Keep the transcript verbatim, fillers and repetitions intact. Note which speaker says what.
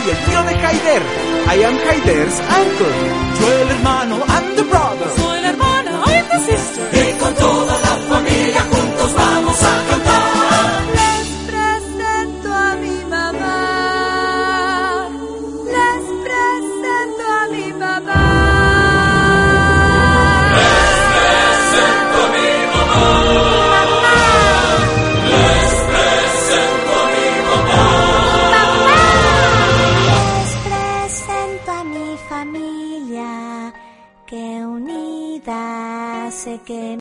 Speaker 1: soy el tío de Haider. I am Haider's uncle.
Speaker 2: Yo el hermano, I'm the brother.
Speaker 3: Soy la hermana, I'm the sister.